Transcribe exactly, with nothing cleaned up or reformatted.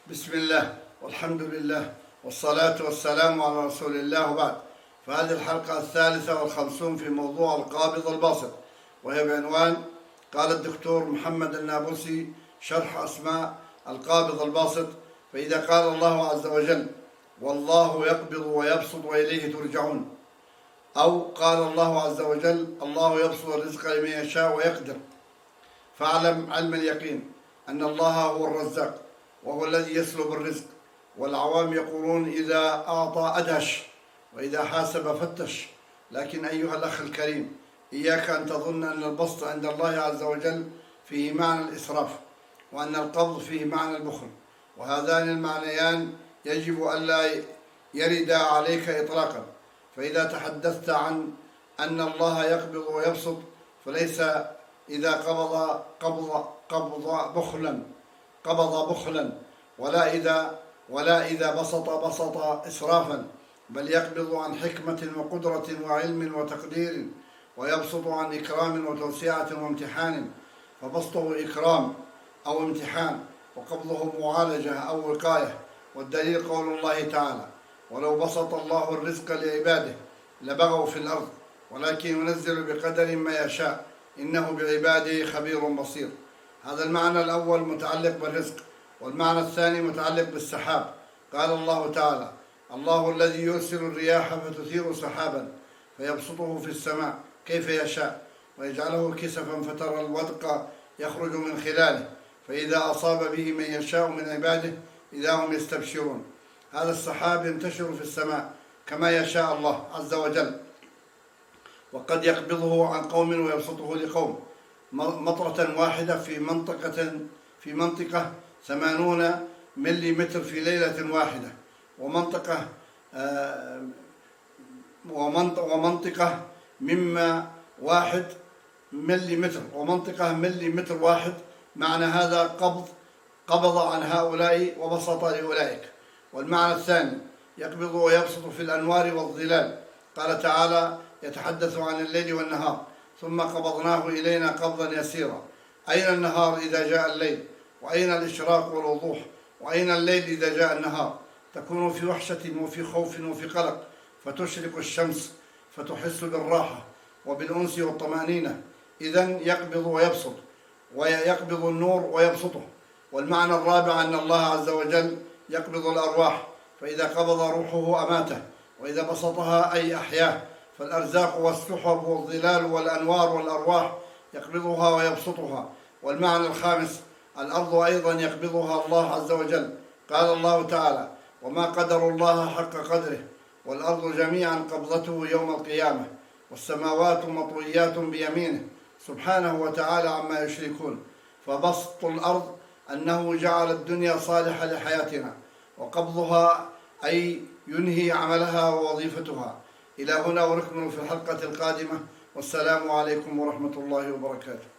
بسم الله والحمد لله والصلاة والسلام على رسول الله وبعد. فهذه الحلقة الثالثة والخمسون في موضوع القابض الباسط، وهي بعنوان قال الدكتور محمد النابلسي شرح أسماء القابض الباسط. فإذا قال الله عز وجل والله يقبض ويبسط وإليه ترجعون، أو قال الله عز وجل الله يبسط الرزق لمن يشاء ويقدر، فاعلم علم اليقين أن الله هو الرزاق وهو الذي يسلب الرزق. والعوام يقولون إذا أعطى أدهش وإذا حاسب فتش. لكن أيها الأخ الكريم، إياك أن تظن أن البسط عند الله عز وجل فيه معنى الإسراف، وأن القبض فيه معنى البخل، وهذان المعنيان يجب ألا يردا عليك إطلاقا. فإذا تحدثت عن أن الله يقبض ويبسط فليس إذا قبض قبض قبض بخلا قبض بخلا ولا إذا ولا إذا بسط بسط إسرافا، بل يقبض عن حكمة وقدرة وعلم وتقدير، ويبسط عن إكرام وتوسعة وامتحان. فبسطه إكرام أو امتحان، وقبضه معالجة أو وقاية. والدليل قول الله تعالى ولو بسط الله الرزق لعباده لبغوا في الأرض ولكن ينزل بقدر ما يشاء إنه بعباده خبير بصير. هذا المعنى الأول متعلق بالرزق، والمعنى الثاني متعلق بالسحاب. قال الله تعالى الله الذي يرسل الرياح فتثير سحابا فيبسطه في السماء كيف يشاء ويجعله كسفا فترى الودق يخرج من خلاله فإذا أصاب به من يشاء من عباده إذا هم يستبشرون. هذا السحاب ينتشر في السماء كما يشاء الله عز وجل، وقد يقبضه عن قوم ويبسطه لقوم مطرة واحدة في منطقة في منطقة ثمانون ملي متر في ليلة واحدة، ومنطقة آه ومنطقة مما واحد ملي متر ومنطقة ملي متر واحد. معنى هذا قبض قبض عن هؤلاء وبسط لأولئك. والمعنى الثاني يقبض ويبسط في الأنوار والظلال. قال تعالى يتحدث عن الليل والنهار ثم قبضناه إلينا قبضا يسيرا. أين النهار إذا جاء الليل؟ وأين الإشراق والوضوح؟ وأين الليل إذا جاء النهار؟ تكون في وحشة وفي خوف وفي قلق، فتشرق الشمس فتحس بالراحة وبالأنس والطمأنينة. إذن يقبض ويبسط، ويقبض النور ويبسطه. والمعنى الرابع أن الله عز وجل يقبض الأرواح، فإذا قبض روحه أماته، وإذا بسطها أي أحياه. فالأرزاق والسحب والظلال والأنوار والأرواح يقبضها ويبسطها. والمعنى الخامس الأرض أيضا يقبضها الله عز وجل. قال الله تعالى وما قدر الله حق قدره والأرض جميعا قبضته يوم القيامة والسماوات مطويات بيمينه سبحانه وتعالى عما يشركون. فبسط الأرض أنه جعل الدنيا صالحة لحياتنا، وقبضها أي ينهي عملها ووظيفتها. إلى هنا ونكمل في الحلقة القادمة، والسلام عليكم ورحمة الله وبركاته.